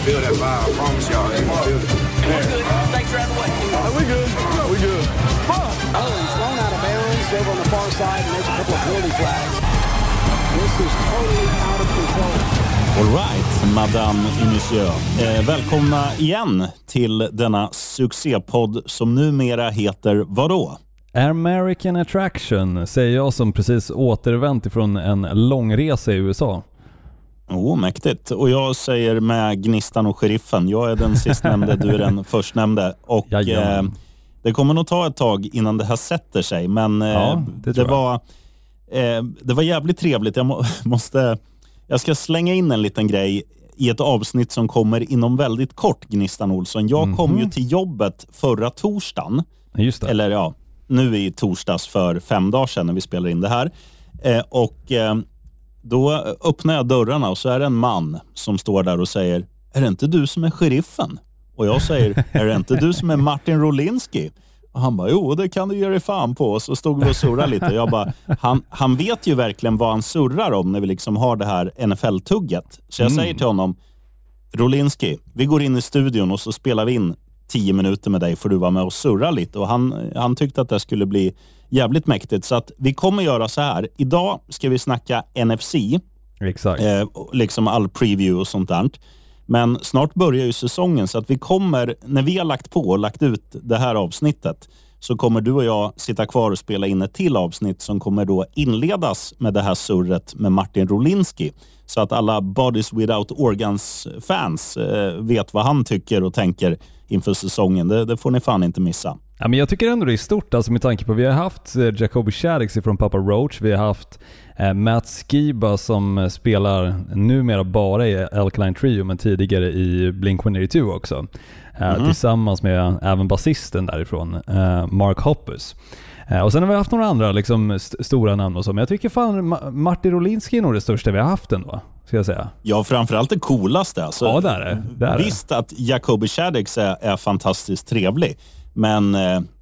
gonna feel that vibe. I promise y'all, they gonna feel it. We're good. Snakes are out of the way. We good. We good. Oh, he's thrown out of bounds over on the far side, and there's a couple of penalty flags. This is totally out of control. All right, madame et monsieur. Välkomna igen till denna succépodd som numera heter vadå? American Attraction, säger jag som precis återvänt ifrån en lång resa i USA. Mäktigt. Och jag säger med Gnistan och Sheriffen. Jag är den sistnämnde, du är den förstnämnde. Och det kommer nog ta ett tag innan det här sätter sig. Men det var jävligt trevligt. Jag ska slänga in en liten grej i ett avsnitt som kommer inom väldigt kort, Gnistan Olsson. Jag kom ju till jobbet förra torsdagen. Just det. Eller ja, nu i torsdags för 5 dagar sedan när vi spelar in det här. Då öppnar jag dörrarna och så är det en man som står där och säger: är det inte du som är sheriffen? Och jag säger: är det inte du som är Martin Rolinski? Och han bara: jo, det kan du göra fan på. Och så stod vi och surrade lite. Jag bara, han vet ju verkligen vad han surrar om när vi liksom har det här NFL-tugget. Så jag säger till honom: Rolinski, vi går in i studion och så spelar vi in 10 minuter med dig för du var med och surra lite. Och han tyckte att det skulle bli jävligt mäktigt. Så att vi kommer göra så här. Idag ska vi snacka NFC. Exakt. Liksom all preview och sånt där. Men snart börjar ju säsongen, så att vi kommer, när vi har lagt på och lagt ut det här avsnittet, så kommer du och jag sitta kvar och spela in ett till avsnitt som kommer då inledas med det här surret med Martin Rolinski. Så att alla Bodies Without Organs-fans vet vad han tycker och tänker inför säsongen. Det får ni fan inte missa. Ja, men jag tycker ändå det är stort, alltså med tanke på vi har haft Jacoby Shaddix från Papa Roach, vi har haft Matt Skiba som spelar numera bara i Alkaline Trio men tidigare i Blink-182 också. Tillsammans med även basisten därifrån, Mark Hoppus. Och sen har vi haft några andra liksom stora namn och så, men jag tycker fan Martin Rolinski är nog det största vi har haft ändå, ska jag säga. Ja, framförallt det coolaste. Alltså, ja, det är det. Visst att Jacoby Shaddix är fantastiskt trevlig, men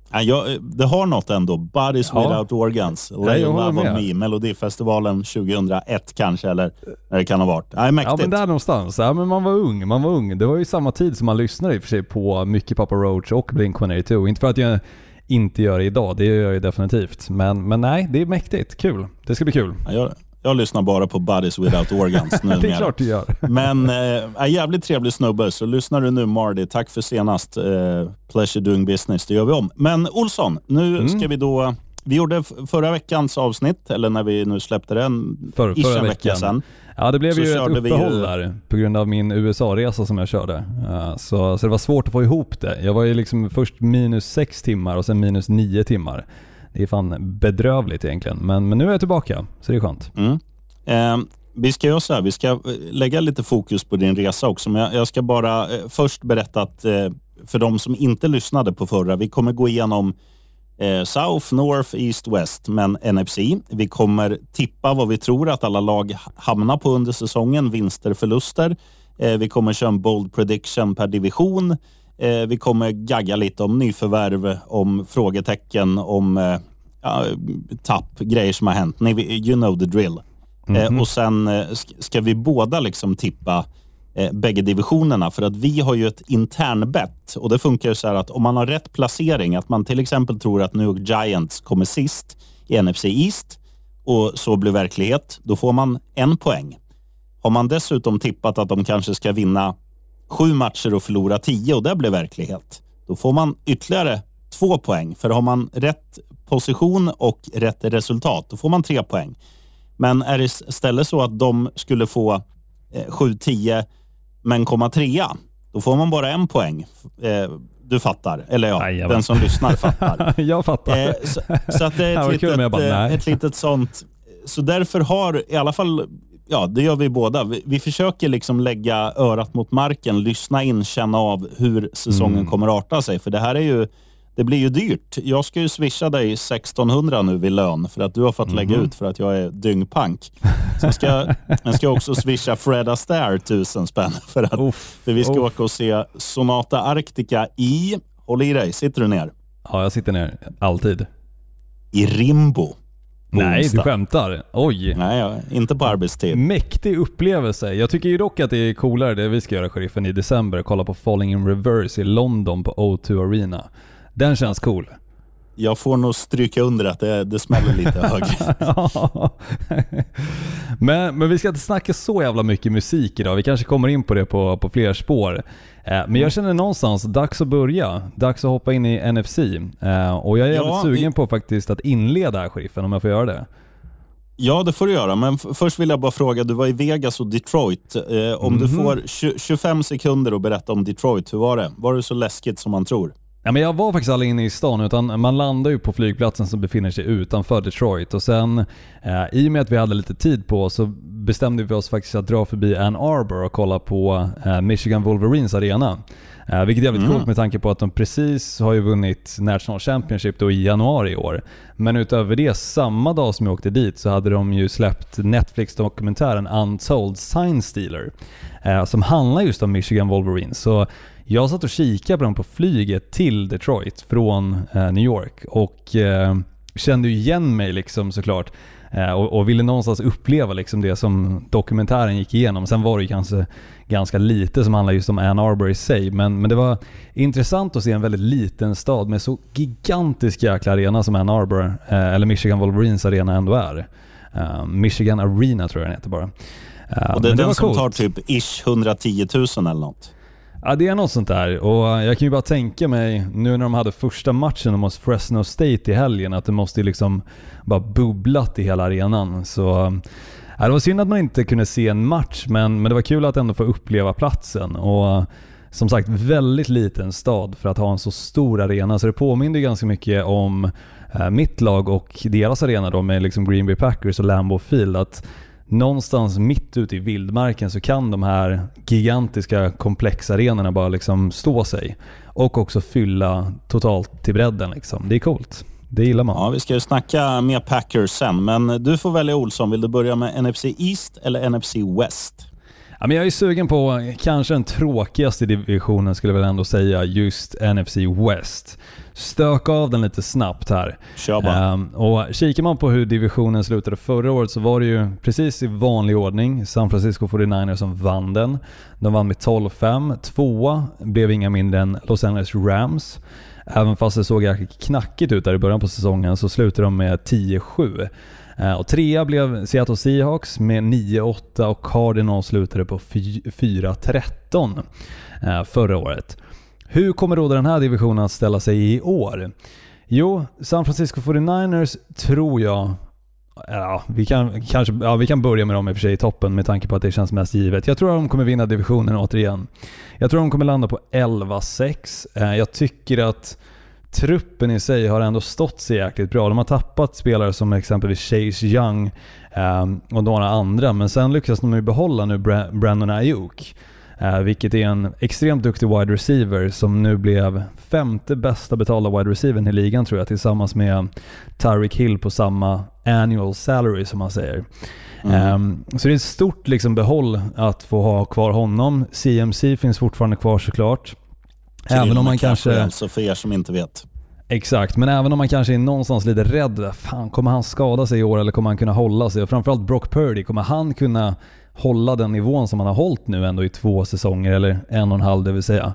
det har något ändå. Bodies Without Organs, Lay Love on Me, Melodifestivalen 2001 kanske, eller när det kan ha varit. Mäktigt. Ja, men där någonstans. Ja, men man var ung. Det var ju samma tid som man lyssnade i och för sig på mycket Papa Roach och Blink-182. Inte för att jag inte gör det idag, det gör jag ju definitivt. Men nej, det är mäktigt. Kul. Det ska bli kul. Jag lyssnar bara på Bodies Without Organs nu. Det är klart du gör. Men jävligt trevlig snubbe. Så lyssnar du nu, Marty. Tack för senast. Pleasure doing business. Det gör vi om. Men Olsson, nu ska vi då... Vi gjorde förra veckans avsnitt, eller när vi nu släppte den förra veckan sedan. Ja, det blev ju ett uppehåll där på grund av min USA-resa som jag körde. Så det var svårt att få ihop det. Jag var ju liksom först -6 timmar och sen -9 timmar. Det är fan bedrövligt egentligen. Men nu är jag tillbaka, så det är skönt. Vi ska göra så här, vi ska lägga lite fokus på din resa också. Men jag ska bara först berätta att för de som inte lyssnade på förra, vi kommer gå igenom South, North, East, West, men NFC. Vi kommer tippa vad vi tror att alla lag hamnar på under säsongen, vinster, förluster. Vi kommer köra en bold prediction per division. Vi kommer gagga lite om nyförvärv, om frågetecken, om tapp, grejer som har hänt. You know the drill. Och sen ska vi båda liksom tippa bägge divisionerna, för att vi har ju ett internbett och det funkar ju så här att om man har rätt placering, att man till exempel tror att New York Giants kommer sist i NFC East och så blir verklighet, då får man 1 poäng. Har man dessutom tippat att de kanske ska vinna 7 matcher och förlora 10 och det blir verklighet, då får man ytterligare 2 poäng. För har man rätt position och rätt resultat, då får man 3 poäng. Men är det istället så att de skulle få 7-10 men komma 3, då får man bara 1 poäng. Du fattar, eller den som lyssnar fattar. Jag fattar. Så att det är ett litet sånt. Så därför har i alla fall, det gör vi båda. Vi försöker liksom lägga örat mot marken, lyssna in, känna av hur säsongen kommer arta sig. För det här är ju, det blir ju dyrt. Jag ska ju swisha dig 1600 nu vid lön för att du har fått lägga ut för att jag är dyngpank. Så jag ska också swisha Fred Astaire 1000 spänn för vi ska åka och se Sonata Arctica håll i dig, sitter du ner? Ja, jag sitter ner, alltid. I Rimbo. Nej, onsdag. du skämtar. Oj. Nej, inte på arbetstid. Mäktig upplevelse. Jag tycker ju dock att det är coolare det vi ska göra, Sheriffen, i december. Kolla på Falling in Reverse i London på O2 Arena. Den känns cool. Jag får nog stryka under att det smäller lite högre. men vi ska inte snacka så jävla mycket musik idag. Vi kanske kommer in på det på fler spår. Men jag känner någonstans dags att börja. Dags att hoppa in i NFC. Och jag är jävligt sugen på faktiskt att inleda här, Sheriffen, om jag får göra det. Ja, det får du göra. Men först vill jag bara fråga, du var i Vegas och Detroit. Om du får 25 sekunder att berätta om Detroit, hur var det? Var det så läskigt som man tror? Ja, men jag var faktiskt aldrig inne i stan, utan man landar ju på flygplatsen som befinner sig utanför Detroit. Och sen, i och med att vi hade lite tid på, så bestämde vi oss faktiskt att dra förbi Ann Arbor och kolla på Michigan Wolverines arena. Vilket är jävligt coolt med tanke på att de precis har ju vunnit National Championship då i januari i år. Men utöver det, samma dag som jag åkte dit så hade de ju släppt Netflix-dokumentären Untold Sign Stealer, som handlar just om Michigan Wolverines. Så jag satt och kikade på dem på flyget till Detroit från New York och kände ju igen mig liksom, såklart. Och ville någonstans uppleva liksom det som dokumentären gick igenom. Sen var det ju kanske ganska lite som handlar just om Ann Arbor i sig. Men det var intressant att se en väldigt liten stad med så gigantisk jäkla arena som Ann Arbor, eller Michigan Wolverines arena ändå är. Michigan Arena tror jag den heter bara. Och det är den som tar typ 110 000 eller något. Ja, det är något sånt där. Och jag kan ju bara tänka mig, nu när de hade första matchen mot Fresno State i helgen, att det måste liksom bara bubblat i hela arenan. Så det var synd att man inte kunde se en match, men det var kul att ändå få uppleva platsen. Och som sagt, väldigt liten stad för att ha en så stor arena. Så det påminner ganska mycket om mitt lag och deras arena då, med liksom Green Bay Packers och Lambeau Field. Att någonstans mitt ute i vildmarken så kan de här gigantiska komplexarenorna bara liksom stå sig och också fylla totalt till bredden liksom. Det är coolt. Det gillar man. Ja, vi ska ju snacka med Packers sen, men du får välja, Olsson. Vill du börja med NFC East eller NFC West? Ja, men jag är sugen på kanske den tråkigaste divisionen, skulle jag väl ändå säga, just NFC West. Stök av den lite snabbt här. Kör bara. Och kikar man på hur divisionen slutade förra året, så var det ju precis i vanlig ordning San Francisco 49ers som vann den. De vann med 12-5. Tvåa blev inga mindre än Los Angeles Rams. Även fast det såg jäkligt knackigt ut där i början på säsongen, så slutade de med 10-7. Och trea blev Seattle Seahawks med 9-8 och Cardinals slutade på 4-13 förra året. Hur kommer då den här divisionen att ställa sig i år? Jo, San Francisco 49ers tror jag... Ja, vi kan börja med dem i och för sig i toppen med tanke på att det känns mest givet. Jag tror att de kommer vinna divisionen återigen. Jag tror att de kommer landa på 11-6. Jag tycker att truppen i sig har ändå stått sig jäkligt bra. De har tappat spelare som exempelvis Chase Young och några andra, men sen lyckas de ju behålla nu Brandon Ayuk, vilket är en extremt duktig wide receiver som nu blev 5:e bästa betalda wide receiver i ligan, tror jag, tillsammans med Tyreek Hill på samma annual salary som man säger. Så det är ett stort liksom behåll att få ha kvar honom. CMC finns fortfarande kvar såklart. Även om man kanske... Alltså för er som inte vet. Exakt, men även om man kanske är någonstans lite rädd. Fan, kommer han skada sig i år eller kommer han kunna hålla sig? Och framförallt Brock Purdy, kommer han kunna hålla den nivån som han har hållit nu ändå i 2 säsonger eller 1,5, det vill säga.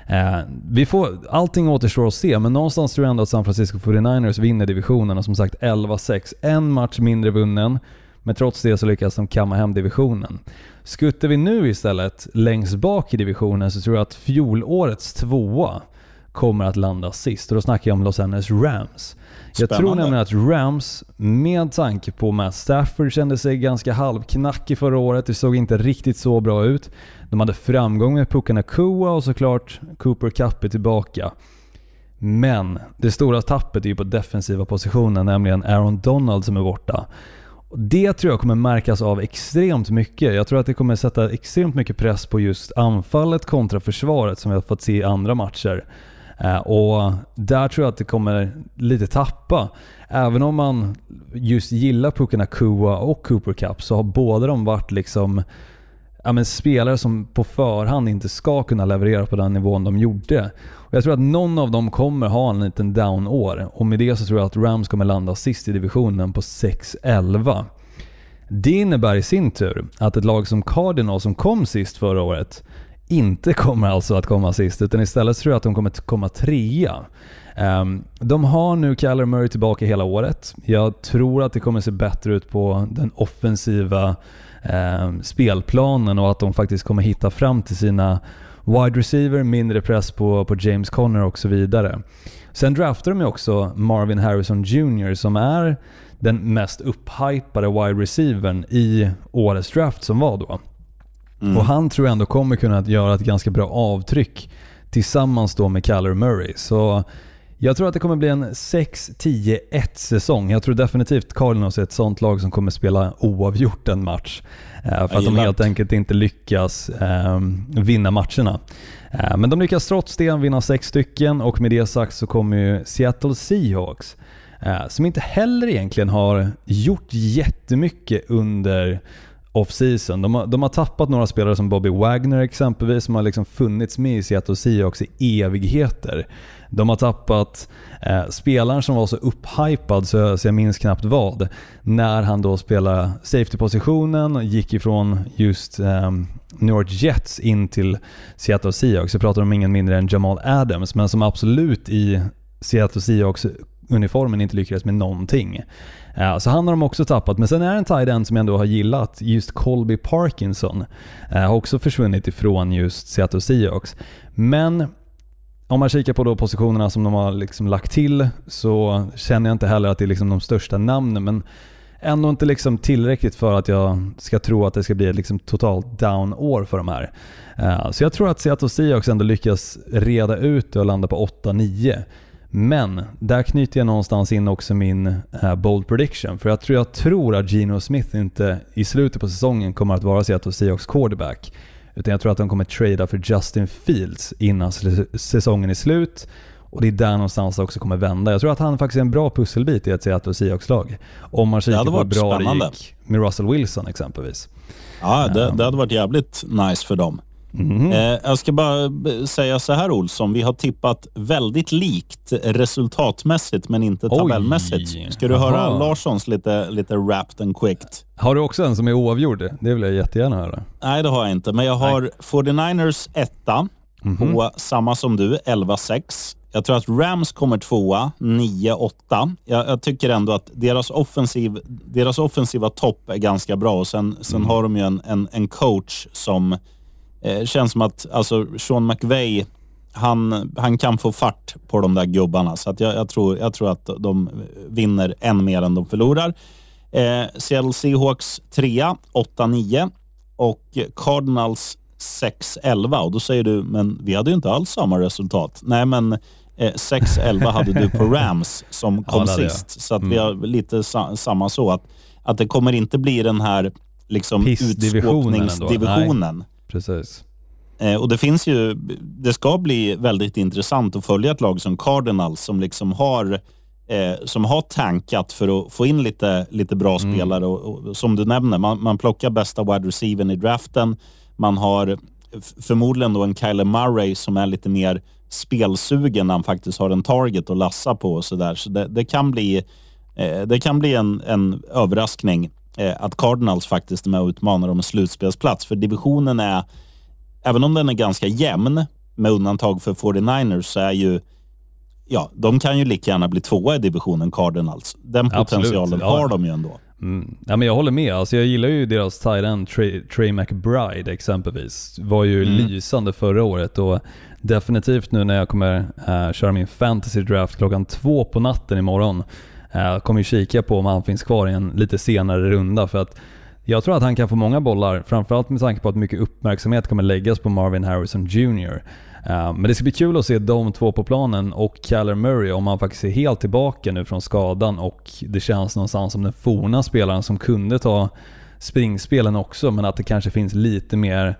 Allting återstår att se, men någonstans tror jag ändå att San Francisco 49ers vinner divisionen, och som sagt 11-6, en match mindre vunnen, men trots det så lyckas de kamma hem divisionen. Skuttar vi nu istället längst bak i divisionen, så tror jag att fjolårets 2:a kommer att landa sist, och då snackar jag om Los Angeles Rams. Jag tror nämligen att Rams, med tanke på Matt Stafford, kände sig ganska halvknackig förra året. Det såg inte riktigt så bra ut. De hade framgång med Puka Nacua och såklart Cooper Kupp är tillbaka. Men det stora tappet är ju på defensiva positionen, nämligen Aaron Donald som är borta. Det tror jag kommer märkas av extremt mycket. Jag tror att det kommer sätta extremt mycket press på just anfallet kontra försvaret som vi har fått se i andra matcher. Och där tror jag att det kommer lite tappa. Även om man just gillar Puka Nacua och Cooper Kupp, så har båda de varit liksom... spelare som på förhand inte ska kunna leverera på den nivån de gjorde. Och jag tror att någon av dem kommer ha en liten down-år. Och med det så tror jag att Rams kommer landa sist i divisionen på 6-11. Det innebär i sin tur att ett lag som Cardinals som kom sist förra året inte kommer alltså att komma sist, utan istället tror jag att de kommer att komma 3:a. De har nu Kyler Murray tillbaka hela året. Jag tror att det kommer se bättre ut på den offensiva spelplanen och att de faktiskt kommer hitta fram till sina wide receiver, mindre press på James Conner och så vidare. Sen draftar de också Marvin Harrison Jr. som är den mest upphypade wide receivern i årets draft som var då. Och han tror jag ändå kommer kunna göra ett ganska bra avtryck tillsammans då med Kyler Murray. Så jag tror att det kommer bli en 6-10-1 säsong. Jag tror definitivt Cardinals är ett sånt lag som kommer spela oavgjort en match. För att de helt enkelt inte lyckas vinna matcherna. Men de lyckas trots det vinna 6 stycken, och med det sagt så kommer ju Seattle Seahawks som inte heller egentligen har gjort jättemycket under off-season. De har tappat några spelare som Bobby Wagner exempelvis, som har liksom funnits med i Seattle Seahawks i evigheter. De har tappat spelaren som var så upphypad så jag minns knappt vad, när han då spelade safety-positionen och gick ifrån just New York Jets in till Seattle Seahawks. Jag pratar om ingen mindre än Jamal Adams, men som absolut i Seattle Seahawks uniformen inte lyckades med någonting. Så han har de också tappat. Men sen är en tight end som jag ändå har gillat, just Colby Parkinson, har också försvunnit ifrån just Seattle Seahawks. Men om man kikar på då positionerna som de har liksom lagt till, så känner jag inte heller att det är liksom de största namnen, men ändå inte liksom tillräckligt för att jag ska tro att det ska bli ett liksom totalt down-år för de här. Så jag tror att Seattle Seahawks ändå lyckas reda ut det och landa på 8-9. Men där knyter jag någonstans in också min bold prediction. För jag tror att Geno Smith inte i slutet på säsongen kommer att vara Seattle Seahawks quarterback. Utan jag tror att de kommer trada för Justin Fields innan säsongen är slut. Och det är där någonstans också kommer vända. Jag tror att han faktiskt är en bra pusselbit i ett Seattle Seahawks-lag. Om man kikar på hur bra det gick med Russell Wilson exempelvis. Ja, det hade varit jävligt nice för dem. Jag ska bara säga så här, Olsson, vi har tippat väldigt likt resultatmässigt men inte tabellmässigt. Ska du höra Larssons lite wrapped and quicked? Har du också en som är oavgjord? Det vill jag jättegärna höra. Nej, det har jag inte, men jag har 49ers 1 på samma som du, 11-6. Jag tror att Rams kommer 2, 9-8. Jag tycker ändå att deras offensiva topp är ganska bra, och sen har de ju en coach som känns som att alltså Sean McVay, han kan få fart på de där gubbarna, så att jag tror att de vinner än mer än de förlorar. Seattle Seahawks 3, 8-9 och Cardinals 6-11, och då säger du, men vi hade ju inte alls samma resultat. Nej, men 6-11 hade du på Rams som kom sist, så att vi har lite samma, så att det kommer inte bli den här liksom utskåpningsdivisionen. Precis. Och det ska bli väldigt intressant att följa ett lag som Cardinals som liksom har tankat för att få in lite bra spelare, och som du nämner, man plockar bästa wide receivern i draften. Man har förmodligen då en Kyler Murray som är lite mer spelsugen när han faktiskt har en target att lassa på och sådär. Så det kan bli en överraskning att Cardinals faktiskt är med och utmanar om en slutspelsplats. För divisionen är, även om den är ganska jämn med undantag för 49ers, så är ju, ja, de kan ju lika gärna bli 2 i divisionen, Cardinals. Den potentialen har de ju ändå. Ja, men jag håller med. Alltså, jag gillar ju deras tight end Trey McBride exempelvis. Var ju lysande förra året, och definitivt nu när jag kommer köra min fantasy draft klockan 2 på natten imorgon, kommer ju kika på om han finns kvar i en lite senare runda, för att jag tror att han kan få många bollar, framförallt med tanke på att mycket uppmärksamhet kommer läggas på Marvin Harrison Jr. Men det ska bli kul att se de två på planen, och Kyler Murray, om han faktiskt är helt tillbaka nu från skadan, och det känns någonstans som den forna spelaren som kunde ta springspelen också, men att det kanske finns lite mer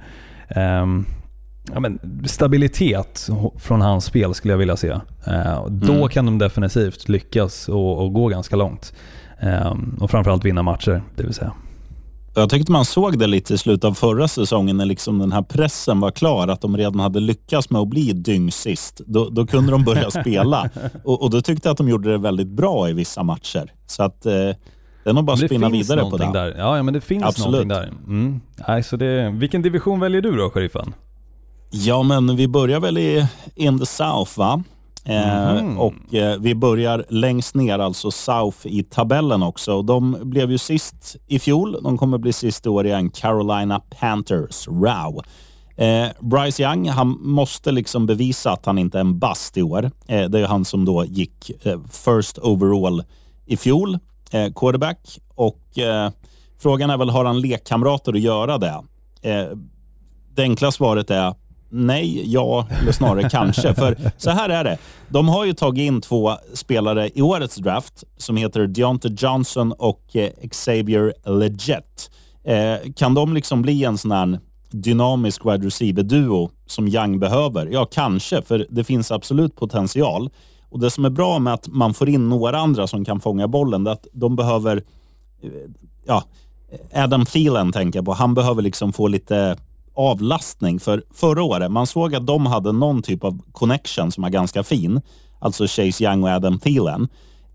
stabilitet från hans spel skulle jag vilja se. Då kan de definitivt lyckas och gå ganska långt, och framförallt vinna matcher, det vill säga. Jag tyckte man såg det lite i slutet av förra säsongen när liksom den här pressen var klar, att de redan hade lyckats med att bli dyngsist. Då kunde de börja spela. Och då tyckte jag att de gjorde det väldigt bra i vissa matcher. Så att det är nog bara att spinna vidare på det. Där. Ja, men det finns absolut någonting där. Nej, så vilken division väljer du då, Sheriffen? Ja, men vi börjar väl in the South, va? Och vi börjar längst ner, alltså South i tabellen också. De blev ju sist i fjol. De kommer bli sist i år igen. Carolina Panthers. Wow. Bryce Young, han måste liksom bevisa att han inte är en bust i år. Det är han som då gick first overall i fjol. Quarterback. Och frågan är väl, har han lekkamrater att göra det? Det enkla svaret är nej, ja, eller snarare kanske. För så här är det. De har ju tagit in 2 spelare i årets draft som heter Deontay Johnson och Xavier Legette. Kan de liksom bli en sån här dynamisk wide receiver-duo som Young behöver? Ja, kanske, för det finns absolut potential. Och det som är bra med att man får in några andra som kan fånga bollen, det är att de behöver, Adam Thielen tänker jag på. Han behöver liksom få lite avlastning, för förra året man såg att de hade någon typ av connection som är ganska fin, alltså Chase Young och Adam Thielen,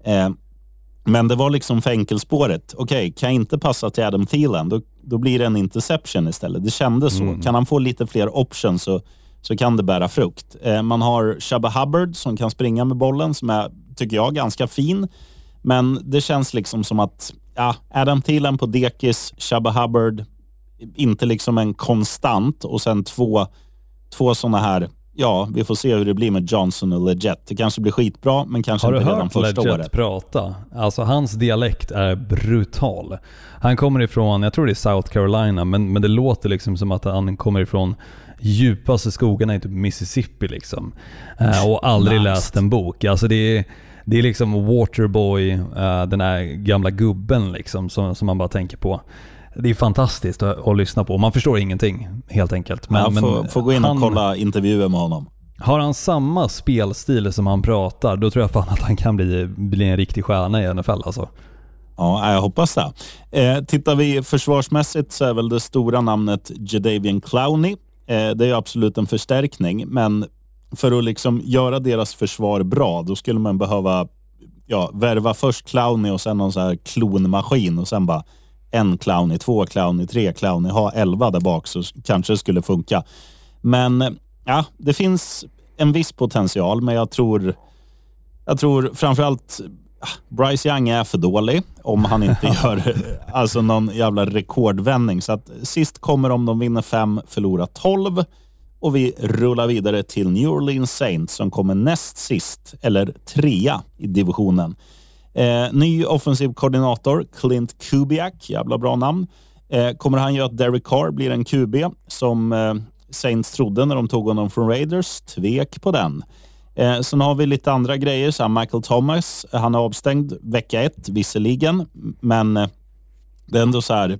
men det var liksom för enkelspåret. Okej, kan jag inte passa till Adam Thielen, då blir det en interception istället. Det kändes så. Kan han få lite fler options så kan det bära frukt. Man har Chuba Hubbard som kan springa med bollen, som är, tycker jag, ganska fin, men det känns liksom som att Adam Thielen på dekis, Chuba Hubbard inte liksom en konstant, och sen två såna här, vi får se hur det blir med Johnson och Legette. Det kanske blir skitbra, men kanske inte redan första året. Har du hört Legette prata? Alltså hans dialekt är brutal. Han kommer ifrån, jag tror det är South Carolina, men det låter liksom som att han kommer ifrån djupaste skogarna i typ Mississippi liksom. Och aldrig läst en bok. Alltså det är liksom Waterboy, den här gamla gubben liksom, som man bara tänker på. Det är fantastiskt att lyssna på. Man förstår ingenting, helt enkelt. Men får gå in och kolla intervjuer med honom. Har han samma spelstil som han pratar, då tror jag fan att han kan bli en riktig stjärna i NFL alltså. Ja, jag hoppas det. Tittar vi försvarsmässigt så är väl det stora namnet Jadeveon Clowney. Det är absolut en förstärkning, men för att liksom göra deras försvar bra, då skulle man behöva värva först Clowney och sen någon så här klonmaskin, och sen bara en Clowney, 2 Clowney, 3 Clowney, ha 11 där bak, så kanske det skulle funka. Men det finns en viss potential, men jag tror framförallt Bryce Young är för dålig om han inte gör alltså någon jävla rekordvändning. Så att sist kommer om de vinner 5, förlorar 12, och vi rullar vidare till New Orleans Saints som kommer näst sist, eller 3 i divisionen. Ny offensiv koordinator Clint Kubiak, jävla bra namn. Kommer han göra att Derek Carr blir en QB som Saints trodde när de tog honom från Raiders? Tvek på den. Sen har vi lite andra grejer, så här Michael Thomas, han är avstängd vecka 1 visserligen, men det är ändå så här,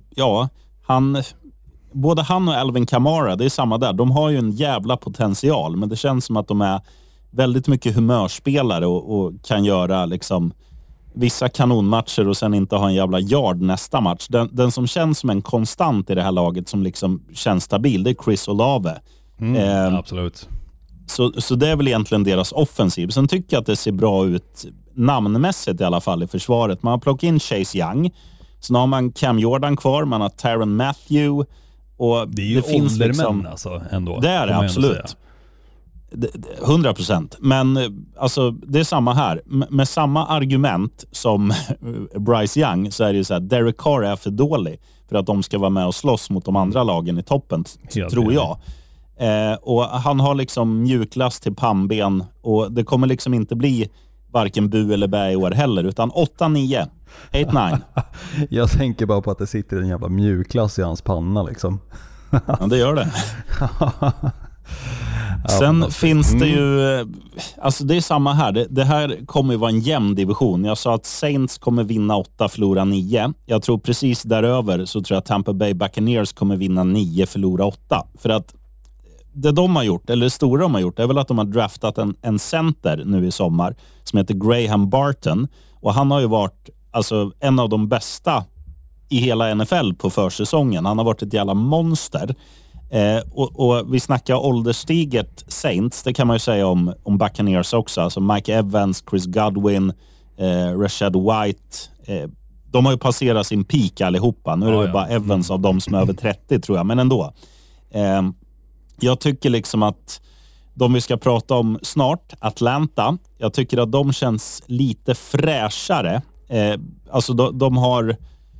både han och Alvin Kamara, det är samma där. De har ju en jävla potential, men det känns som att de är väldigt mycket humörspelare och kan göra liksom vissa kanonmatcher och sen inte ha en jävla yard nästa match. Den som känns som en konstant i det här laget, som liksom känns stabil, det är Chris Olave. Absolut. Så det är väl egentligen deras offensiv. Sen tycker jag att det ser bra ut namnmässigt i alla fall i försvaret. Man har plockat in Chase Young. Sen har man Cam Jordan kvar. Man har Tyrann Mathieu. Och det är ju åldermän liksom, alltså ändå. Det är det, absolut. 100%. Men alltså, det är samma här. Med samma argument som Bryce Young, så är det ju så här, Derek Carr är för dålig för att de ska vara med och slåss mot de andra lagen i toppen, tror jag. Och han har liksom mjuklast till pannben, och det kommer liksom inte bli varken bu eller bä i år heller, utan 8-9. 8-9. Jag tänker bara på att det sitter en jävla mjukglass i hans panna liksom. Ja, det gör det. Sen finns det ju, alltså det är samma här. Det här kommer ju vara en jämn division. Jag sa att Saints kommer vinna 8, förlora 9. Jag tror precis däröver så tror jag Tampa Bay Buccaneers kommer vinna 9, förlora 8. För att det de har gjort, eller det stora de har gjort, är väl att de har draftat en center nu i sommar som heter Graham Barton. Och han har ju varit alltså en av de bästa i hela NFL på försäsongen. Han har varit ett jävla monster. Och vi snackar ålderstiget Saints, det kan man ju säga om Buccaneers också. Alltså Mike Evans, Chris Godwin, Rashad White. De har ju passerat sin peak allihopa. Nu är det väl bara Evans av dem som är över 30 tror jag, men ändå. Jag tycker liksom att de vi ska prata om snart, Atlanta, jag tycker att de känns lite fräschare. Alltså de har...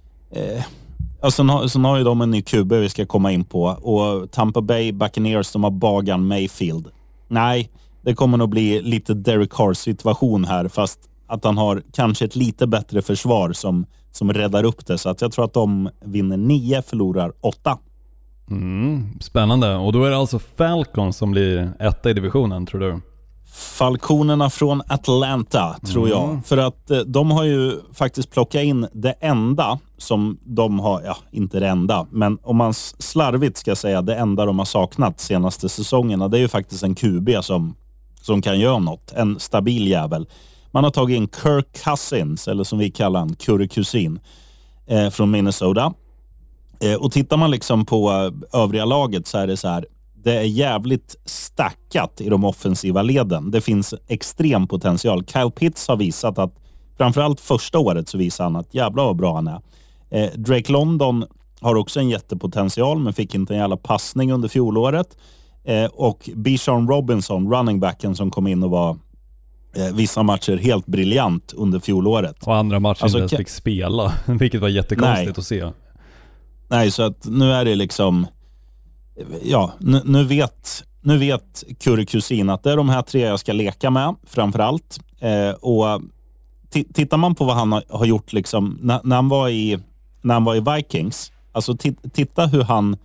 Alltså har ju de en ny QB vi ska komma in på. Och Tampa Bay Buccaneers, de har Bagan Mayfield. Nej, det kommer nog bli lite Derek Carr situation här, fast att han har kanske ett lite bättre försvar som räddar upp det. Så att jag tror att de vinner 9, förlorar 8. Spännande. Och då är det alltså Falcons som blir etta i divisionen, tror du? Falconerna från Atlanta, tror jag. För att de har ju faktiskt plockat in det enda som de har, ja, inte det enda, men om man slarvigt ska säga det enda de har saknat senaste säsongerna, det är ju faktiskt en QB som kan göra något. En stabil jävel. Man har tagit in Kirk Cousins, eller som vi kallar han, Curry Kusin, från Minnesota. Och tittar man liksom på övriga laget så är det så här, det är jävligt stackat i de offensiva leden. Det finns extrem potential. Kyle Pitts har visat att, framförallt första året så visar han att jävla vad bra han är. Drake London har också en jättepotential, men fick inte en jävla passning under fjolåret. Och Bijan Robinson, runningbacken som kom in och var vissa matcher helt briljant under fjolåret. Och andra matcher alltså, inte fick spela, vilket var jättekonstigt att se. Nej, så att nu är det liksom... Ja, nu vet Curry Kusin att det är de här 3 jag ska leka med framförallt. Och tittar man på vad han har gjort liksom, när han var i Vikings, alltså titta hur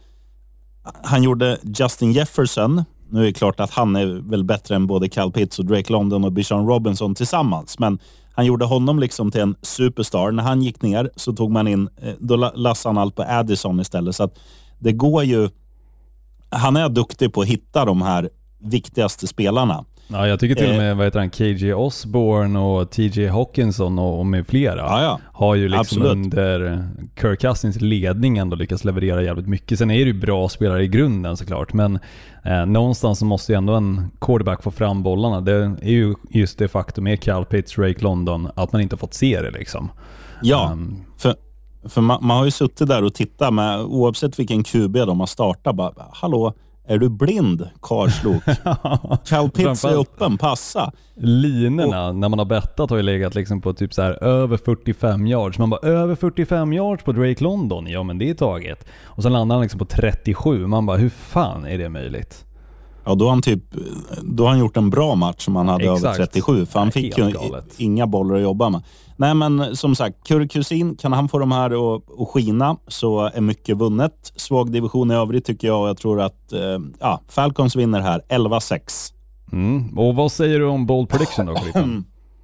han gjorde Justin Jefferson. Nu är det klart att han är väl bättre än både Kyle Pitts och Drake London och Bijan Robinson tillsammans, men han gjorde honom liksom till en superstar. När han gick ner så tog man in, då lassade han allt på Addison istället. Så att det går ju. Han är duktig på att hitta de här viktigaste spelarna. Ja, jag tycker till och med, vad heter han, KJ Osborne och TJ Hawkinson och med flera har ju liksom under Kirk Cousins ledning ändå lyckats leverera jävligt mycket. Sen är det ju bra spelare i grunden såklart, men någonstans så måste ju ändå en quarterback få fram bollarna. Det är ju just det faktum med Kyle Pitts, Drake London, att man inte fått se det liksom. Ja, för man har ju suttit där och tittat med, oavsett vilken QB de har startat, bara, hallå, är du blind, Karslok? Kyle Pitts är öppen, passa. Linerna, när man har bettat, har ju legat liksom på typ så här över 45 yards. Man bara, över 45 yards på Drake London? Ja, men det är taget. Och sen landar han liksom på 37. Man bara, hur fan är det möjligt? Ja, då har han gjort en bra match som han hade över 37. För han fick ju inga bollar att jobba med. Nej, men som sagt, Curry Kusin, kan han få de här att skina så är mycket vunnet. Svag division i övrigt tycker jag, och jag tror att Falcons vinner här 11-6. Och vad säger du om bold prediction då, Klippen?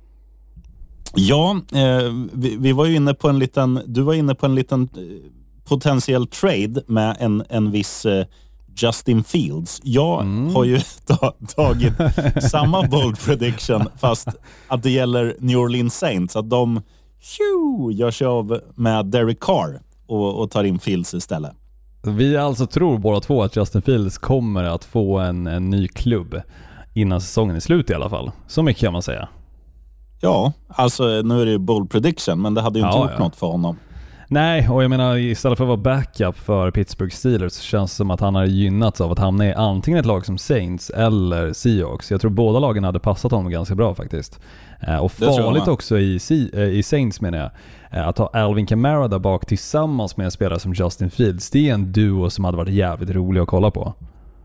Ja, vi var ju inne på du var inne på en liten potentiell trade med en viss Justin Fields. Jag har ju tagit samma bold prediction, fast att det gäller New Orleans Saints, att de gör sig av med Derek Carr och tar in Fields istället. Vi alltså tror båda två att Justin Fields kommer att få en ny klubb innan säsongen är slut i alla fall. Så mycket kan man säga. Ja, alltså nu är det ju bold prediction, men det hade ju inte gjort något för honom. Nej, och jag menar, istället för att vara backup för Pittsburgh Steelers så känns det som att han har gynnats av att hamna i antingen ett lag som Saints eller Seahawks. Jag tror båda lagen hade passat honom ganska bra faktiskt. Och farligt också i Saints, menar jag. Att ha Alvin Kamara där bak tillsammans med en spelare som Justin Fields, det är en duo som hade varit jävligt rolig att kolla på.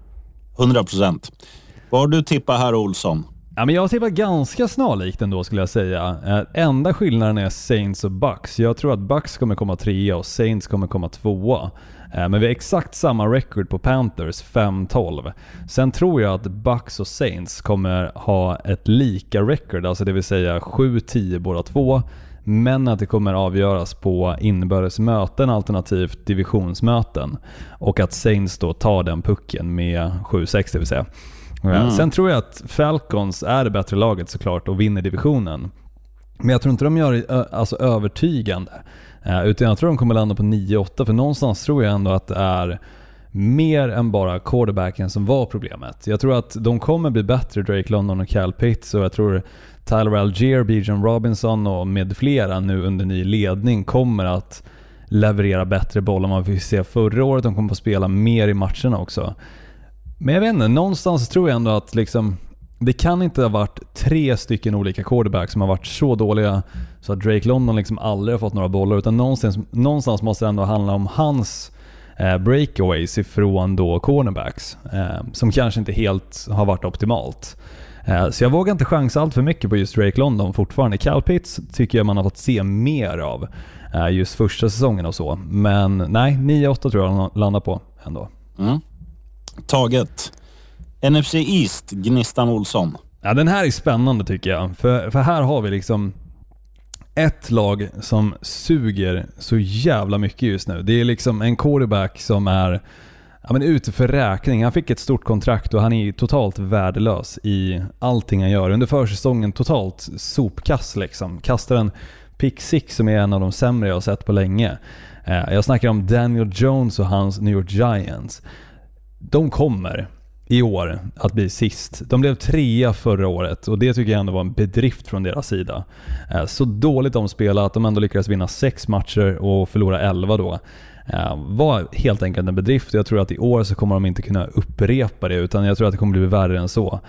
100%. Vad har du tippat här, Olsson? Ja, men jag tippar ganska snarlikt ändå, skulle jag säga. Enda skillnaden är Saints och Bucks. Jag tror att Bucks kommer komma 3 och Saints kommer komma 2. Men vi har exakt samma record på Panthers, 5-12. Sen tror jag att Bucks och Saints kommer ha ett lika record, alltså det vill säga 7-10 båda två. Men att det kommer avgöras på inbördes möten alternativt divisionsmöten. Och att Saints då tar den pucken med 7-6, det vill säga. Sen tror jag att Falcons är det bättre laget såklart och vinner divisionen. Men jag tror inte de gör det alltså övertygande. Utan jag tror de kommer landa på 9-8, för någonstans tror jag ändå att det är mer än bara quarterbacken som var problemet. Jag tror att de kommer bli bättre, Drake London och Kyle Pitts, och jag tror Tyler Algier, Bijan Robinson och med flera nu under ny ledning kommer att leverera bättre boll än vad vi ser förra året. De kommer att spela mer i matcherna också. Men jag vet inte, någonstans tror jag ändå att liksom, det kan inte ha varit 3 stycken olika quarterbacks som har varit så dåliga så att Drake London liksom aldrig har fått några bollar, utan någonstans måste det ändå handla om hans breakaways ifrån då cornerbacks som kanske inte helt har varit optimalt. Så jag vågar inte chansa allt för mycket på just Drake London fortfarande. Kyle Pitts tycker jag man har fått se mer av just första säsongen och så. Men nej, 9-8 tror jag han landar på ändå. Taget. NFC East, Gnistan Olsson. Ja, den här är spännande tycker jag. För här har vi liksom ett lag som suger så jävla mycket just nu. Det är liksom en quarterback som är ute för räkning. Han fick ett stort kontrakt och han är totalt värdelös i allting han gör. Under försäsongen totalt sopkast liksom. Kastar en pick 6 som är en av de sämre jag har sett på länge. Jag snackar om Daniel Jones och hans New York Giants. De kommer i år att bli sist. De blev 3 förra året och det tycker jag ändå var en bedrift från deras sida. Så dåligt de spelade att de ändå lyckades vinna 6 matcher och förlora 11 då. Var helt enkelt en bedrift. Jag tror att i år så kommer de inte kunna upprepa det, utan jag tror att det kommer bli värre än så.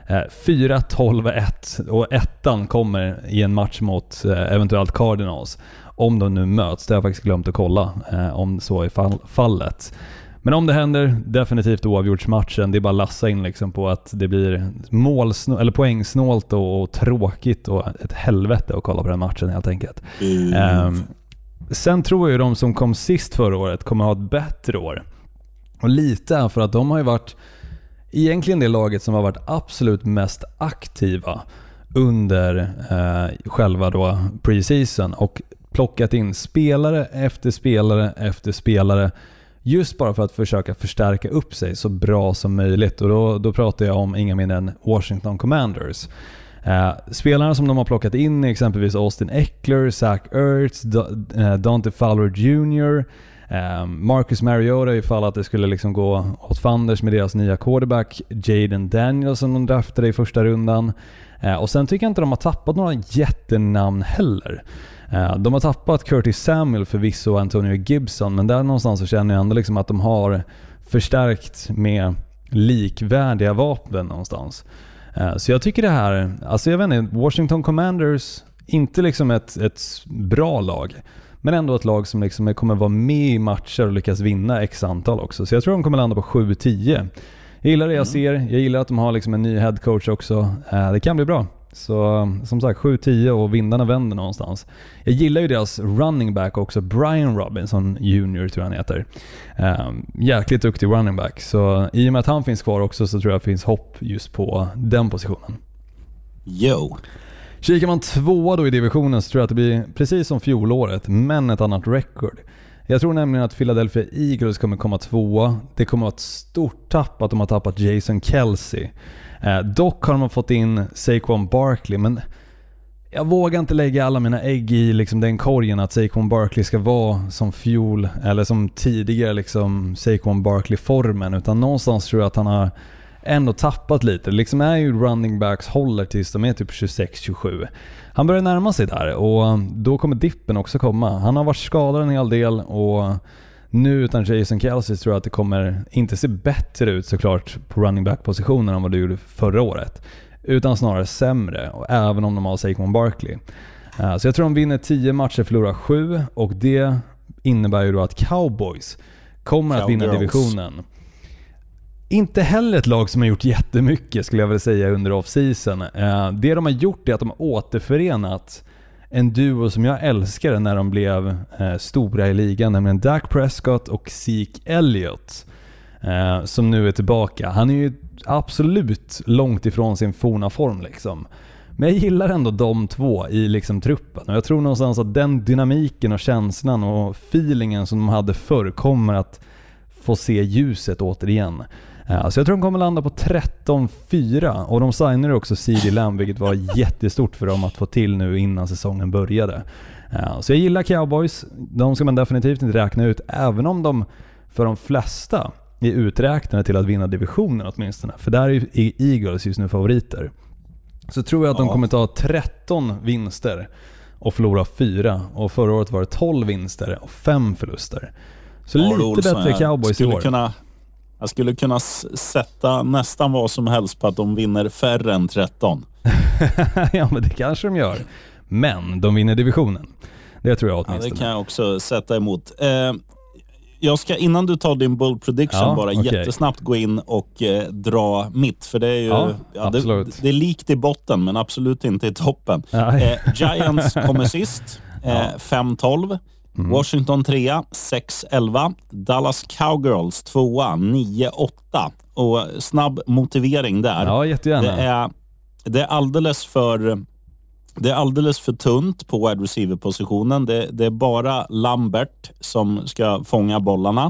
4-12-1 och ettan kommer i en match mot eventuellt Cardinals om de nu möts. Det har jag faktiskt glömt att kolla om så är fallet. Men om det händer, definitivt oavgjordsmatchen. Det är bara lassa in liksom på att det blir eller poängsnålt och tråkigt och ett helvete att kolla på den matchen helt enkelt. Sen tror jag ju de som kom sist förra året kommer ha ett bättre år. Och lite för att de har ju varit egentligen det laget som har varit absolut mest aktiva under själva då preseason och plockat in spelare efter spelare efter spelare just bara för att försöka förstärka upp sig så bra som möjligt. Och då pratar jag om inga mindre än Washington Commanders. Spelarna som de har plockat in är exempelvis Austin Eckler, Zach Ertz, Dante Fowler Jr., Marcus Mariota ifall att det skulle liksom gå åt fanders med deras nya quarterback, Jaden Daniels som de draftade i första rundan. Och sen tycker jag inte de har tappat några jättenamn heller. De har tappat Curtis Samuel förvisso och Antonio Gibson, men där någonstans så känner jag ändå liksom att de har förstärkt med likvärdiga vapen någonstans. Så jag tycker det här, alltså jag vet inte, Washington Commanders, inte liksom ett bra lag, men ändå ett lag som liksom kommer vara med i matcher och lyckas vinna x antal också. Så jag tror de kommer landa på 7-10. Jag gillar det jag ser, jag gillar att de har liksom en ny headcoach också. Det kan bli bra. Så som sagt 7-10 och vindarna vänder någonstans. Jag gillar ju deras running back också, Brian Robinson Jr. tror jag han heter. Jäkligt duktig running back. Så i och med att han finns kvar också så tror jag det finns hopp just på den positionen. Yo. Kikar man 2 då i divisionen så tror jag att det blir precis som fjolåret, men ett annat record. Jag tror nämligen att Philadelphia Eagles kommer komma 2. Det kommer att vara ett stort tapp att de har tappat Jason Kelce. Dock har de fått in Saquon Barkley, men jag vågar inte lägga alla mina ägg i liksom den korgen att Saquon Barkley ska vara som fjol eller som tidigare liksom Saquon Barkley-formen, utan någonstans tror jag att han har ändå tappat lite. Det liksom är ju running backs håller tills de är typ 26-27. Han börjar närma sig där och då kommer dippen också komma. Han har varit skadad en hel del och nu utan Jason Kelce tror jag att det kommer inte se bättre ut såklart på running back-positionen än vad det gjorde förra året, utan snarare sämre, och även om de har Saquon Barkley. Så jag tror de vinner 10 matcher, förlorar 7, och det innebär ju då att Cowboys kommer att vinna divisionen. Inte heller ett lag som har gjort jättemycket skulle jag vilja säga under off-season. Det de har gjort är att de har återförenat en duo som jag älskade när de blev stora i ligan, nämligen Dak Prescott och Zeke Elliott, som nu är tillbaka. Han är ju absolut långt ifrån sin forna form liksom. Men jag gillar ändå de två i liksom truppen, och jag tror någonstans att den dynamiken och känslan och feelingen som de hade förr kommer att få se ljuset återigen. Så jag tror de kommer landa på 13-4, och de signade också CD Lamb, vilket var jättestort för dem att få till nu innan säsongen började. Ja, så jag gillar Cowboys. De ska man definitivt inte räkna ut, även om de för de flesta är uträknade till att vinna divisionen åtminstone. För där är Eagles just nu favoriter. Så tror jag att de kommer ta 13 vinster och förlora 4. Och förra året var det 12 vinster och 5 förluster. Så lite Olsson, bättre Cowboys i år. Jag skulle kunna sätta nästan vad som helst på att de vinner färre än 13. Ja, men det kanske de gör. Men de vinner divisionen. Det tror jag åtminstone. Ja, det kan jag också sätta emot. Jag ska, innan du tar din bold prediction, jättesnabbt gå in och dra mitt. För det är ju det är likt i botten, men absolut inte i toppen. Giants kommer sist, 5-12. Washington 3, 6-11. Dallas Cowgirls 2, 9-8. Och snabb motivering där. Ja, jättegärna. Det är alldeles för tunt på wide receiver-positionen. Det är bara Lambert som ska fånga bollarna.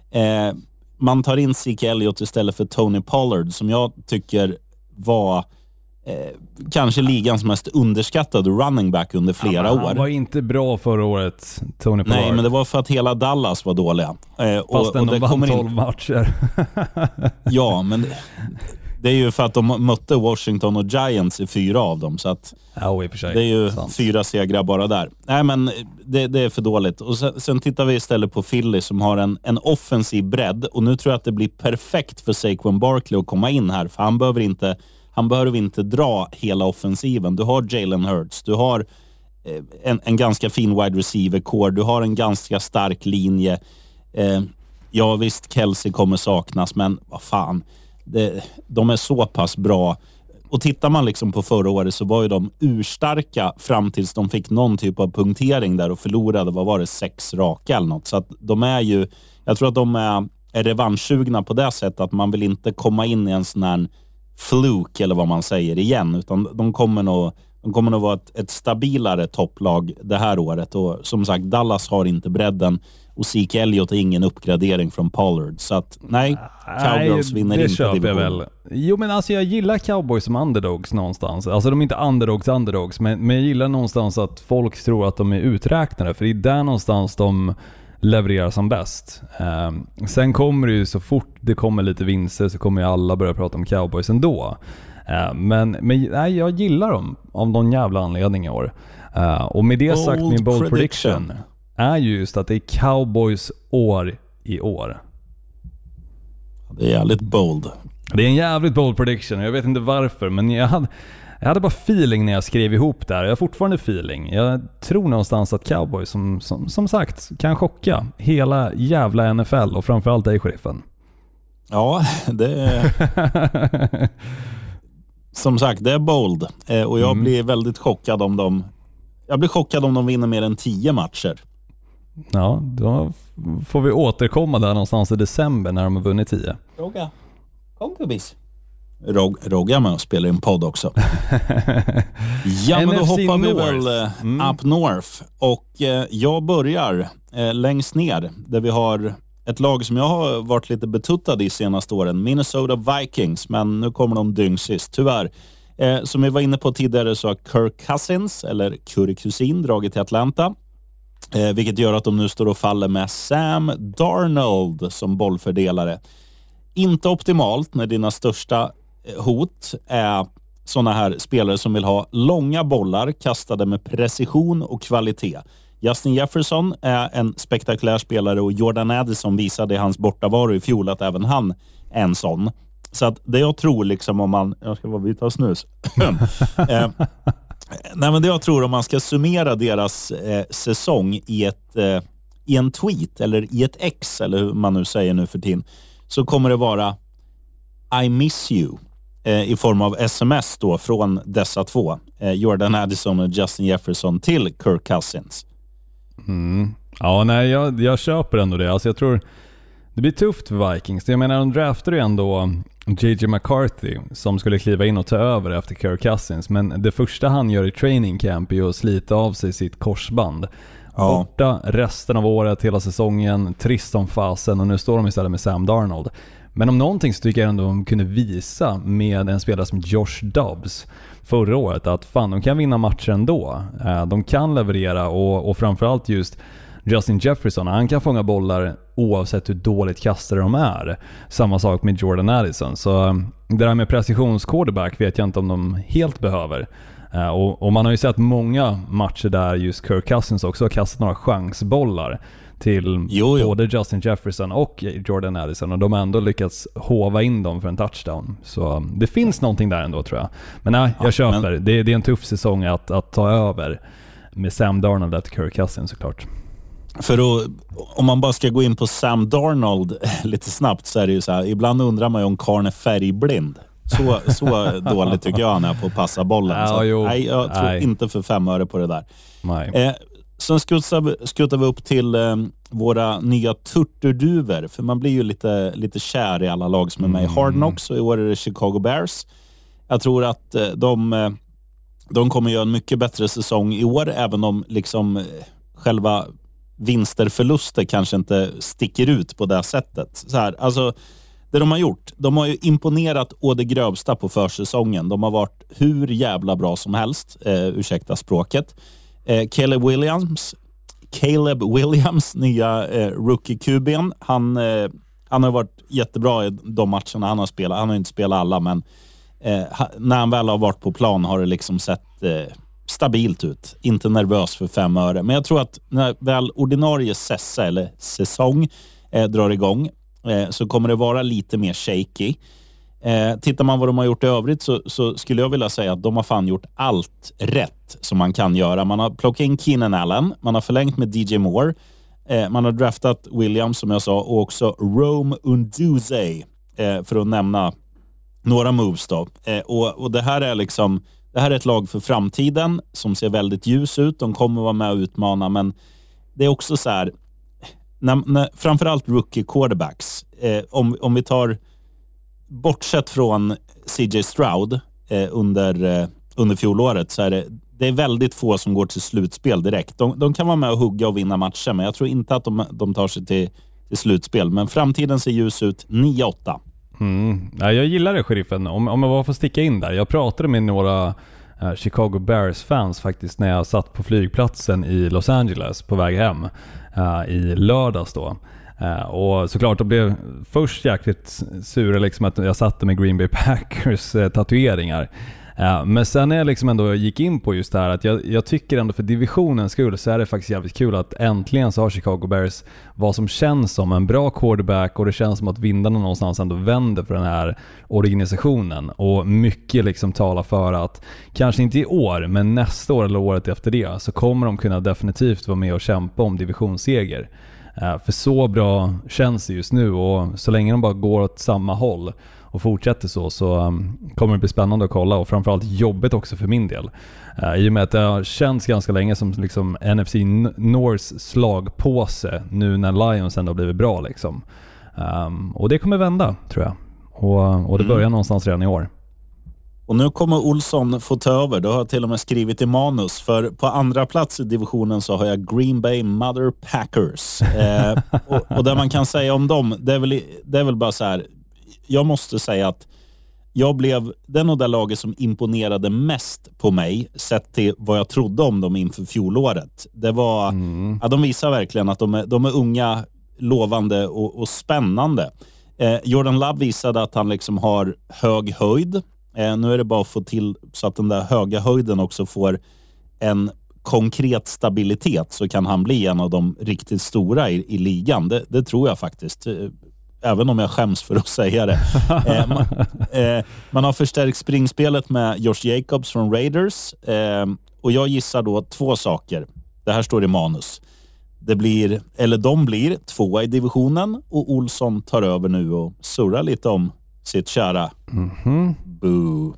Man tar in Zeke Elliott istället för Tony Pollard, som jag tycker var kanske ligans mest underskattade running back under flera år. Han var inte bra förra året, Tony Pollard. Nej, men det var för att hela Dallas var dåliga. Fast de vann 12 matcher. Ja, men det är ju för att de mötte Washington och Giants i 4 av dem. Så att i och för sig. Det är ju sant. 4 segrar bara där. Nej, men det är för dåligt. Och sen tittar vi istället på Philly som har en offensiv bredd. Och nu tror jag att det blir perfekt för Saquon Barkley att komma in här. För han behöver inte dra hela offensiven. Du har Jalen Hurts. Du har en ganska fin wide receiver core. Du har en ganska stark linje. Ja, visst, Kelsey kommer saknas, men vad fan. De är så pass bra. Och tittar man liksom på förra året så var ju de urstarka fram tills de fick någon typ av punktering där och förlorade, vad var det, 6 raka eller något. Så att de är ju, jag tror att de är revanschsugna på det sättet att man vill inte komma in i en sån här fluke eller vad man säger igen, utan de kommer nog vara ett stabilare topplag det här året. Och som sagt, Dallas har inte bredden och Zeke Elliott är ingen uppgradering från Pollard. Så att nej, Cowgirls vinner det inte köper jag väl. Jo, men alltså jag gillar Cowboys som underdogs någonstans. Alltså de är inte underdogs, men jag gillar någonstans att folk tror att de är uträknade, för det är där någonstans de levererar som bäst. Sen kommer det ju, så fort det kommer lite vinster så kommer ju alla börja prata om Cowboys ändå. Men nej, jag gillar dem av någon jävla anledning i år. Och med det sagt, min bold prediction är just att det är Cowboys år i år. Det är jävligt bold. Det är en jävligt bold prediction. Jag vet inte varför, men jag hade bara feeling när jag skrev ihop där. Jag har fortfarande feeling. Jag tror någonstans att Cowboys som sagt kan chocka hela jävla NFL och framförallt dig, sheriffen. Ja, det är som sagt, det är bold. Och jag blir väldigt chockad om de vinner mer än 10 matcher. Ja, då får vi återkomma där någonstans i december när de har vunnit 10. Rogga, kom gubbis. Rogga med och spelar en podd också. Ja, men då hoppar vi väl up north. Och jag börjar längst ner där vi har ett lag som jag har varit lite betuttad i senaste åren. Minnesota Vikings, men nu kommer de dyngsist, tyvärr. Som vi var inne på tidigare så har Kirk Cousins, eller Curry Kusin, dragit till Atlanta. Vilket gör att de nu står och faller med Sam Darnold som bollfördelare. Inte optimalt när dina största hot är såna här spelare som vill ha långa bollar kastade med precision och kvalitet. Justin Jefferson är en spektakulär spelare och Jordan Addison visade i hans bortavaro i fjol att även han är en sån. Så att det jag tror liksom om man... Jag ska bara byta snus. Nej, men det jag tror om man ska summera deras säsong i en tweet eller i ett X eller hur man nu säger nu för tiden, så kommer det vara I miss you i form av SMS då från dessa två. Jordan Addison och Justin Jefferson till Kirk Cousins. Ja, nej, jag köper ändå det. Alltså jag tror det blir tufft för Vikings. Jag menar, de draftade ju ändå JJ McCarthy som skulle kliva in och ta över efter Kirk Cousins. Men det första han gör i training camp är att slita av sig sitt korsband. Ja. Borta resten av året, hela säsongen, trist om fasen, och nu står de istället med Sam Darnold. Men om någonting så tycker jag ändå de kunde visa med en spelare som Josh Dobbs förra året att fan, de kan vinna matcher ändå. De kan leverera och framförallt just Justin Jefferson, han kan fånga bollar oavsett hur dåligt kastare de är. Samma sak med Jordan Addison. Så det där med precisionsquarterback vet jag inte om de helt behöver. Och man har ju sett många matcher där just Kirk Cousins också har kastat några chansbollar till både Justin Jefferson och Jordan Addison, och de har ändå lyckats hova in dem för en touchdown. Så det finns någonting där ändå, tror jag. Men nej, jag köper. Det är en tuff säsong att ta över med Sam Darnold efter Kirk Cousins såklart. För då, om man bara ska gå in på Sam Darnold lite snabbt, så är det ju så här, ibland undrar man ju om karln är färgblind. Så dåligt tycker jag han är på att passa bollen. Så, nej, jag tror inte för 5 öre på det där. Sen skuttar vi upp till våra nya turturduvor. För man blir ju lite kär i alla lag som är med i Hard Knocks, och i år är det Chicago Bears. Jag tror att de kommer göra en mycket bättre säsong i år, även om liksom själva vinster-förluster kanske inte sticker ut på det sättet. Så här, alltså, det de har gjort, de har ju imponerat å det grövsta på försäsongen. De har varit hur jävla bra som helst, ursäkta språket. Caleb Williams, nya rookie-QB:n, han har varit jättebra i de matcherna han har spelat. Han har inte spelat alla, men när han väl har varit på plan har det liksom sett stabilt ut. Inte nervös för 5 öre. Men jag tror att när väl ordinarie säsong drar igång, så kommer det vara lite mer shaky. Tittar man vad de har gjort i övrigt, så skulle jag vilja säga att de har fan gjort allt rätt som man kan göra. Man har plockat in Keenan Allen, man har förlängt med DJ Moore, man har draftat Williams som jag sa, och också Rome Unduze, för att nämna några moves då. Och det här är liksom, det här är ett lag för framtiden som ser väldigt ljus ut. De kommer vara med och utmana, men det är också så här, framförallt rookie quarterbacks, om vi tar bortsett från CJ Stroud under fjolåret, så är det är väldigt få som går till slutspel direkt. De kan vara med och hugga och vinna matcher, men jag tror inte att de tar sig till slutspel. Men framtiden ser ljus ut. 9-8. Ja, jag gillar det, sheriffen. Om jag bara får sticka in där. Jag pratade med några Chicago Bears-fans faktiskt när jag satt på flygplatsen i Los Angeles på väg hem i lördags då. Och såklart de blev först jäkligt sura liksom att jag satte med Green Bay Packers tatueringar. Men sen när jag liksom ändå gick in på just det här att jag tycker ändå för divisionens skull så är det faktiskt jävligt kul att äntligen så har Chicago Bears vad som känns som en bra quarterback, och det känns som att vindarna någonstans ändå vänder för den här organisationen, och mycket liksom talar för att kanske inte i år men nästa år eller året efter det så kommer de kunna definitivt vara med och kämpa om divisionsseger. För så bra känns det just nu, och så länge de bara går åt samma håll och fortsätter så kommer det bli spännande att kolla, och framförallt jobbet också för min del. I och med att det har känts ganska länge som liksom NFC Norths slagpåse nu när Lions ändå har blivit bra liksom. Och det kommer vända, tror jag. Och det börjar någonstans redan i år. Och nu kommer Olsson få ta över. Det har jag till och med skrivit i manus. För på andra plats i divisionen så har jag Green Bay Mother Packers. Och det man kan säga om dem, det är väl bara så här. Jag måste säga att jag blev den och det laget som imponerade mest på mig sett till vad jag trodde om dem inför fjolåret. Det var, ja, de visar verkligen att de är unga, lovande och spännande. Jordan Love visade att han liksom har hög höjd. Nu är det bara att få till så att den där höga höjden också får en konkret stabilitet, så kan han bli en av de riktigt stora i ligan. Det tror jag faktiskt. Även om jag skäms för att säga det. Man har förstärkt springspelet med Josh Jacobs från Raiders. Och jag gissar då 2 saker. Det här står i manus. De blir 2 i divisionen, och Olsson tar över nu och surrar lite om sitt kära Boo.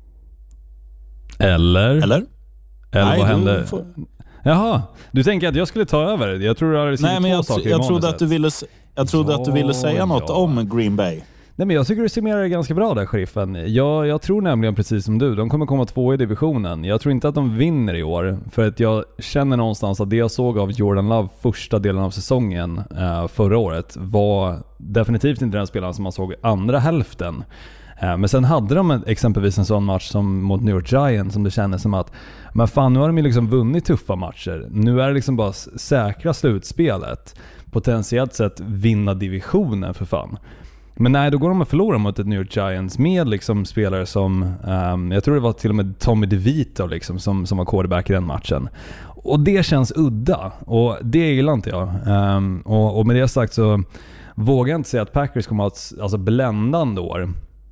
Eller Nej, vad hände? Jaha, du tänker att jag skulle ta över? Jag tror det är 2 saker i manus. Jag trodde att du ville säga något om Green Bay. Nej, men jag tycker du summerar det ganska bra där, Sheriffen. Jag tror nämligen precis som du, de kommer komma 2 i divisionen. Jag tror inte att de vinner i år, för att jag känner någonstans att det jag såg av Jordan Love första delen av säsongen förra året var definitivt inte den spelaren som man såg andra hälften. Men sen hade de exempelvis en sån match som mot New York Giants som det kändes som att men fan, nu har de ju liksom vunnit tuffa matcher. Nu är det liksom bara säkra slutspelet. Potentiellt sett vinna divisionen för fan. Men nej, då går de och förlorar mot ett New York Giants med liksom spelare som jag tror det var till och med Tommy DeVito liksom, som var quarterback i den matchen. Och det känns udda, och det gillar inte jag. Och med det sagt så vågar jag inte säga att Packers kommer att ha ett alltså bländande år.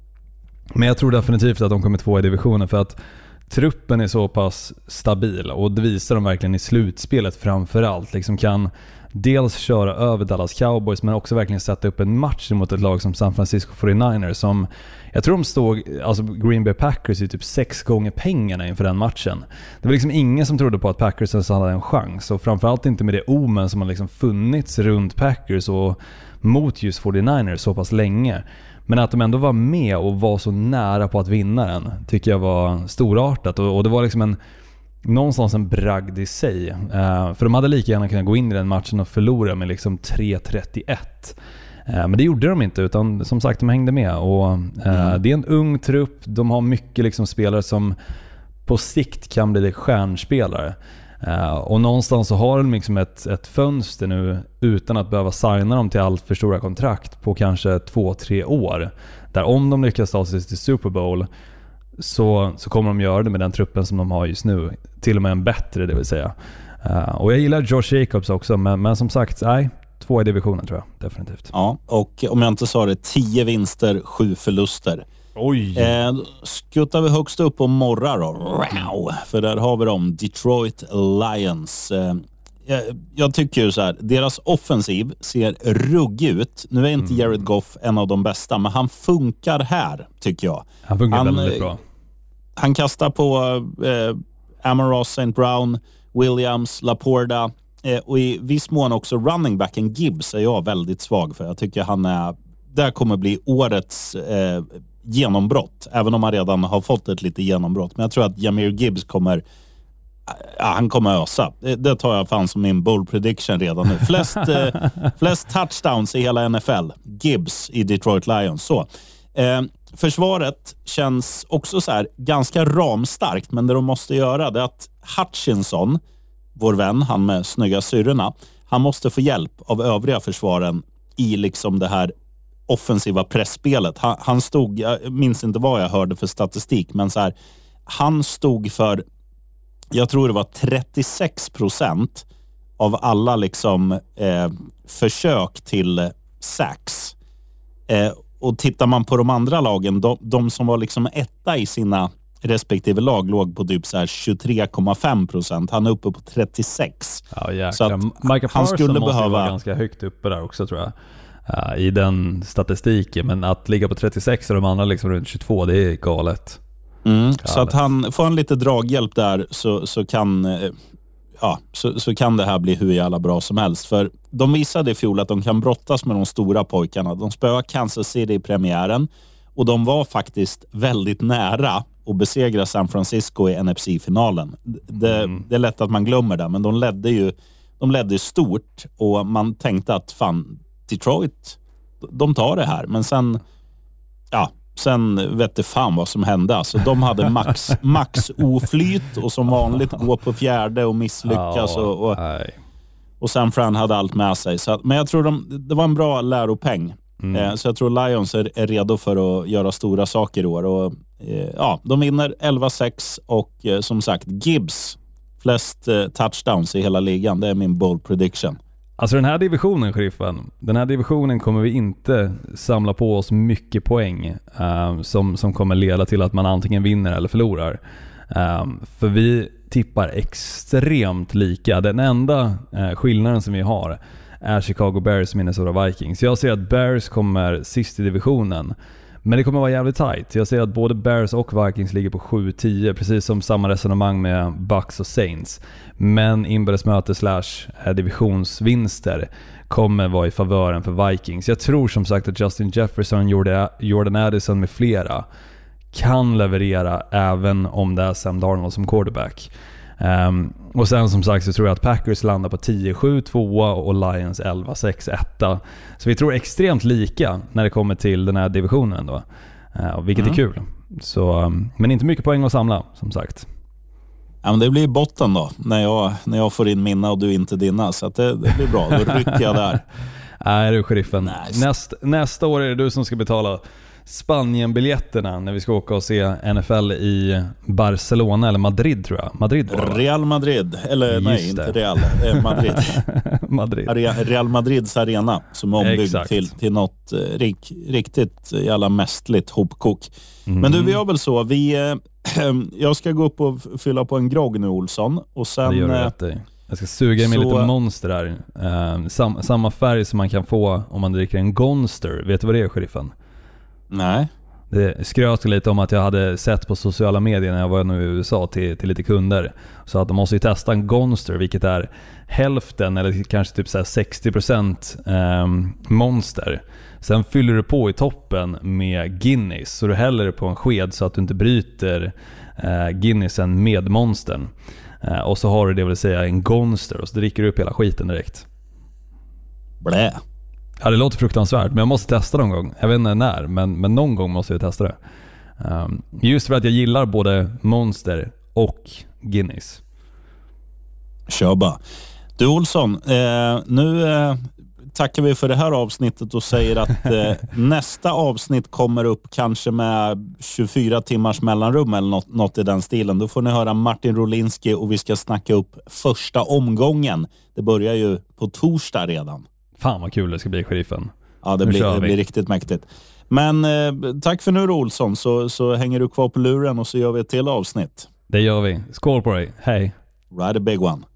Men jag tror definitivt att de kommer 2 i divisionen, för att truppen är så pass stabil, och det visar de verkligen i slutspelet framförallt. Liksom kan dels köra över Dallas Cowboys, men också verkligen sätta upp en match mot ett lag som San Francisco 49ers som jag tror de stod, alltså Green Bay Packers, i typ 6 gånger pengarna inför den matchen. Det var liksom ingen som trodde på att Packers ens hade en chans, och framförallt inte med det omen som har liksom funnits runt Packers och mot just 49ers så pass länge. Men att de ändå var med och var så nära på att vinna den tycker jag var storartat, och det var liksom någonstans en bragd i sig. För de hade lika gärna kunnat gå in i den matchen och förlora med liksom 3-31. Men det gjorde de inte, utan som sagt de hängde med, och det är en ung trupp. De har mycket liksom spelare som på sikt kan bli stjärnspelare. Och någonstans så har de liksom ett fönster nu utan att behöva signa dem till allt för stora kontrakt på kanske 2-3 år. Där om de lyckas ta sig till Super Bowl så kommer de göra det med den truppen som de har just nu. Till och med en bättre, det vill säga. Och jag gillar Josh Jacobs också, men som sagt, nej, 2 i divisionen tror jag, definitivt. Ja, och om jag inte sa det, 10 vinster, 7 förluster. Oj! Skuttar vi högst upp och morrar då. Wow, för där har vi dem, Detroit Lions. Jag tycker ju så här, deras offensiv ser ruggig ut. Nu är inte Jared Goff en av de bästa, men han funkar här, tycker jag. Han funkar väldigt bra. Han kastar på Amon-Ra St. Brown, Williams, Laporta, och i viss mån också running backen Gibbs är jag väldigt svag för. Jag tycker det kommer bli årets genombrott, även om han redan har fått ett lite genombrott. Men jag tror att Jahmyr Gibbs kommer ösa. Det tar jag fan som min bold prediction redan nu. Flest touchdowns i hela NFL. Gibbs i Detroit Lions. Så. Försvaret känns också så här ganska ramstarkt, men det de måste göra det är att Hutchinson, vår vän, han med snygga syrorna, han måste få hjälp av övriga försvaren i liksom det här offensiva pressspelet. Han stod, jag minns inte vad jag hörde för statistik, men så här, han stod för, jag tror det var 36% av alla liksom försök till sacks. Och tittar man på de andra lagen, de som var liksom etta i sina respektive lag låg på typ så här 23,5%. Han är uppe på 36. Ja, jäklar. Så att Michael han skulle måste behöva vara ganska högt uppe där också, tror jag. I den statistiken, men att ligga på 36 och de andra liksom runt 22, det är galet. Så att han får en lite draghjälp där, så kan det här bli hur jävla bra som helst. För de visade i fjol att de kan brottas med de stora pojkarna. De spöade Kansas City i premiären, och de var faktiskt väldigt nära att besegra San Francisco i NFC-finalen. Det är lätt att man glömmer det, men de ledde stort, och man tänkte att fan, Detroit, de tar det här. Men sen vet det fan vad som hände. Alltså, de hade max oflyt, och som vanligt gå på fjärde och misslyckas. Och San Fran hade allt med sig. Men jag tror det var en bra läropeng. Så jag tror Lions är redo för att göra stora saker i år. Och, de vinner 11-6, och som sagt, Gibbs flest touchdowns i hela ligan. Det är min bold prediction. Alltså den här divisionen, Sheriffen, den här divisionen kommer vi inte samla på oss mycket poäng som kommer leda till att man antingen vinner eller förlorar. För vi tippar extremt lika. Den enda skillnaden som vi har är Chicago Bears och Minnesota Vikings. Jag ser att Bears kommer sist i divisionen, Men det kommer vara jävligt tight. Jag ser att både Bears och Vikings ligger på 7-10, precis som samma resonemang med Bucks och Saints. Men inbördes / divisionsvinster kommer vara i favören för Vikings. Jag tror som sagt att Justin Jefferson, Jordan Addison med flera kan leverera även om det är Sam Darnold som quarterback. Och sen som sagt så tror jag att Packers landar på 10-7 2 och Lions 11-6 1. Så vi tror extremt lika när det kommer till den här divisionen då, vilket är kul. Så, men inte mycket poäng att samla som sagt. Ja, men det blir botten då när jag får in mina och du inte dina, så att det blir bra, då rycker jag där. Nej du sheriffen, nice. nästa år är det du som ska betala Spanien-biljetterna när vi ska åka och se NFL i Barcelona eller Madrid tror jag. Madrid var det. Real Madrid, eller just nej, det. Inte Real, Madrid. Madrid. Real Madrids arena som är ombyggd till något riktigt jävla mästligt hopkok. Men du, vi har väl så, jag ska gå upp och fylla på en grogg nu, Olsson, och sen det gör du rätt i. Jag ska suga med lite Monster här. Samma färg som man kan få om man dricker en Gonster. Vet du vad det är, sheriffen? Nej. Det skröt lite om att jag hade sett på sociala medier när jag var nu i USA till lite kunder. Så att de måste ju testa en Gonster, vilket är hälften eller kanske typ så här 60% Monster. Sen fyller du på i toppen med Guinness, så du häller det på en sked så att du inte bryter Guinnessen med Monstern. Och så har du det vill säga en Gonster och så dricker du upp hela skiten direkt. Blä. Ja, det låter fruktansvärt, men jag måste testa någon gång. Jag vet inte när, men någon gång måste jag testa det. Just för att jag gillar både Monster och Guinness. Kör bara. Du Olsson, nu tackar vi för det här avsnittet och säger att nästa avsnitt kommer upp kanske med 24 timmars mellanrum eller något i den stilen. Då får ni höra Martin Rolinski och vi ska snacka upp första omgången. Det börjar ju på torsdag redan. Fan vad kul det ska bli, sheriffen. Ja, det blir riktigt mäktigt. Men tack för nu Olsson, så hänger du kvar på luren och så gör vi ett till avsnitt. Det gör vi. Skål på dig. Hej. Ride a big one.